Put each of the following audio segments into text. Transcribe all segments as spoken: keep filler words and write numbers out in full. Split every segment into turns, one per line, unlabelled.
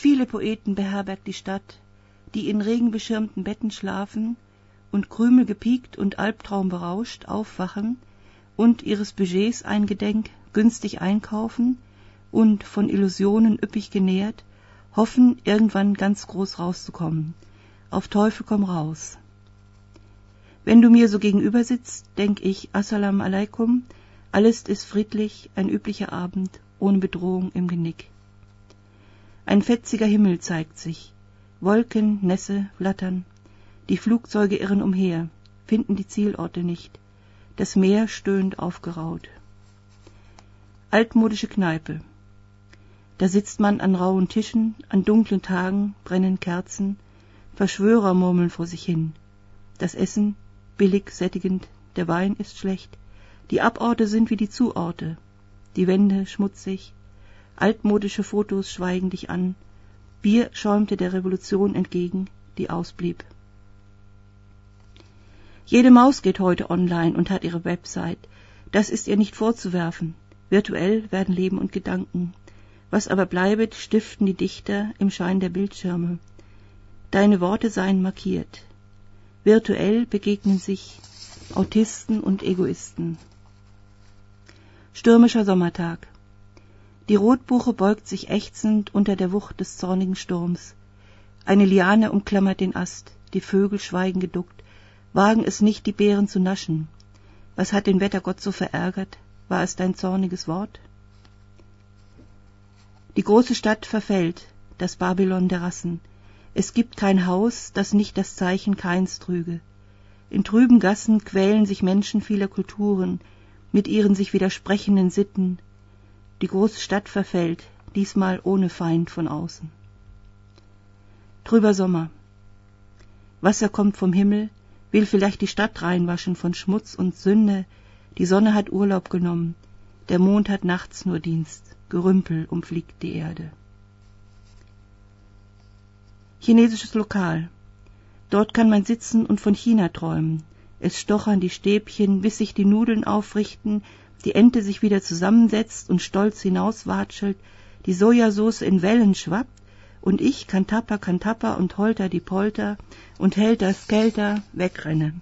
Viele Poeten beherbergt die Stadt, die in regenbeschirmten Betten schlafen und krümelgepiekt und albtraumberauscht aufwachen und ihres Budgets eingedenk günstig einkaufen und, von Illusionen üppig genährt, hoffen, irgendwann ganz groß rauszukommen. Auf Teufel komm raus. Wenn du mir so gegenüber sitzt, denk ich, Assalam alaikum, alles ist friedlich, ein üblicher Abend, ohne Bedrohung im Genick. Ein fetziger Himmel zeigt sich, Wolken, Nässe, flattern, die Flugzeuge irren umher, finden die Zielorte nicht, das Meer stöhnt aufgeraut. Altmodische Kneipe. Da sitzt man an rauen Tischen, an dunklen Tagen brennen Kerzen, Verschwörer murmeln vor sich hin. Das Essen billig, sättigend, der Wein ist schlecht, die Aborte sind wie die Zuorte, die Wände schmutzig, altmodische Fotos schweigen dich an, Bier schäumte der Revolution entgegen, die ausblieb. Jede Maus geht heute online und hat ihre Website, das ist ihr nicht vorzuwerfen, virtuell werden Leben und Gedanken, was aber bleibet, stiften die Dichter im Schein der Bildschirme. Deine Worte seien markiert. Virtuell begegnen sich Autisten und Egoisten. Stürmischer Sommertag. Die Rotbuche beugt sich ächzend unter der Wucht des zornigen Sturms. Eine Liane umklammert den Ast, die Vögel schweigen geduckt, wagen es nicht, die Beeren zu naschen. Was hat den Wettergott so verärgert? War es dein zorniges Wort? Die große Stadt verfällt, das Babylon der Rassen. Es gibt kein Haus, das nicht das Zeichen Kains trüge. In trüben Gassen quälen sich Menschen vieler Kulturen, mit ihren sich widersprechenden Sitten. Die große Stadt verfällt, diesmal ohne Feind von außen. Trüber Sommer. Wasser kommt vom Himmel, will vielleicht die Stadt reinwaschen von Schmutz und Sünde. Die Sonne hat Urlaub genommen, der Mond hat nachts nur Dienst. Gerümpel umfliegt die Erde. Chinesisches Lokal. Dort kann man sitzen und von China träumen. Es stochern die Stäbchen, bis sich die Nudeln aufrichten, die Ente sich wieder zusammensetzt und stolz hinauswatschelt, die Sojasauce in Wellen schwappt, und ich, Kantapper, Kantapper und Holter die Polter und Helter Skelter wegrenne.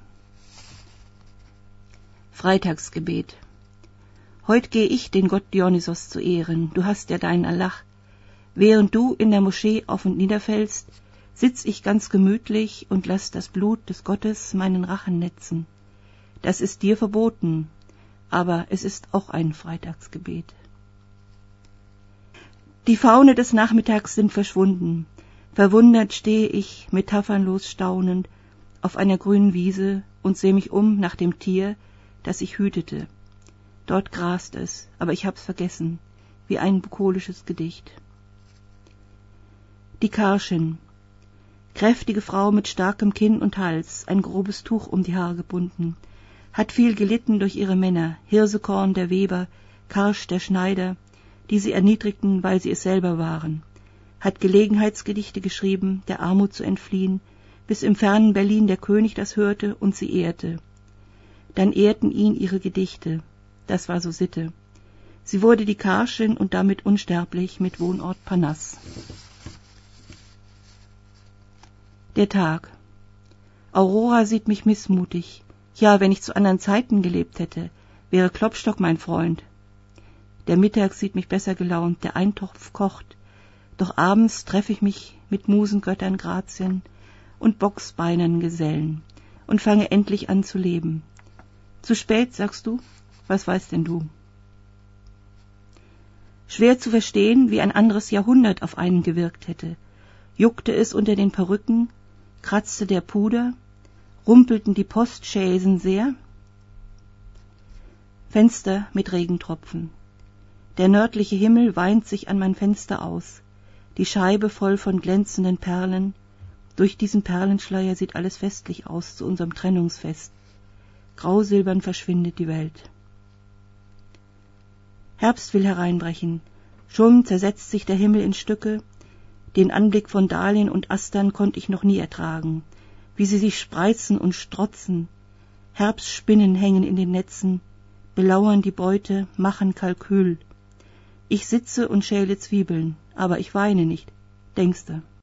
Freitagsgebet. Heut geh ich den Gott Dionysos zu ehren, du hast ja deinen Allah. Während du in der Moschee auf und niederfällst, sitz ich ganz gemütlich und lass das Blut des Gottes meinen Rachen netzen. Das ist dir verboten, aber es ist auch ein Freitagsgebet. Die Faune des Nachmittags sind verschwunden. Verwundert stehe ich, metaphernlos staunend, auf einer grünen Wiese und seh mich um nach dem Tier, das ich hütete. Dort grast es, aber ich hab's vergessen, wie ein bukolisches Gedicht. Die Karschin. Kräftige Frau mit starkem Kinn und Hals, ein grobes Tuch um die Haare gebunden, hat viel gelitten durch ihre Männer, Hirsekorn der Weber, Karsch der Schneider, die sie erniedrigten, weil sie es selber waren, hat Gelegenheitsgedichte geschrieben, der Armut zu entfliehen, bis im fernen Berlin der König das hörte und sie ehrte. Dann ehrten ihn ihre Gedichte, das war so Sitte. Sie wurde die Karschin und damit unsterblich mit Wohnort Parnass. Der Tag. Aurora sieht mich missmutig. Ja, wenn ich zu anderen Zeiten gelebt hätte, wäre Klopstock mein Freund. Der Mittag sieht mich besser gelaunt, der Eintopf kocht. Doch abends treffe ich mich mit Musengöttern Grazien und bocksbeinern Gesellen und fange endlich an zu leben. Zu spät, sagst du? Was weißt denn du? Schwer zu verstehen, wie ein anderes Jahrhundert auf einen gewirkt hätte. Juckte es unter den Perücken, kratzte der Puder, rumpelten die Postchaisen sehr? Fenster mit Regentropfen. Der nördliche Himmel weint sich an mein Fenster aus, die Scheibe voll von glänzenden Perlen. Durch diesen Perlenschleier sieht alles festlich aus zu unserem Trennungsfest. Grausilbern verschwindet die Welt. Herbst will hereinbrechen. Schon zersetzt sich der Himmel in Stücke. Den Anblick von Dahlien und Astern konnte ich noch nie ertragen, wie sie sich spreizen und strotzen. Herbstspinnen hängen in den Netzen, belauern die Beute, machen Kalkül. Ich sitze und schäle Zwiebeln, aber ich weine nicht. denkste.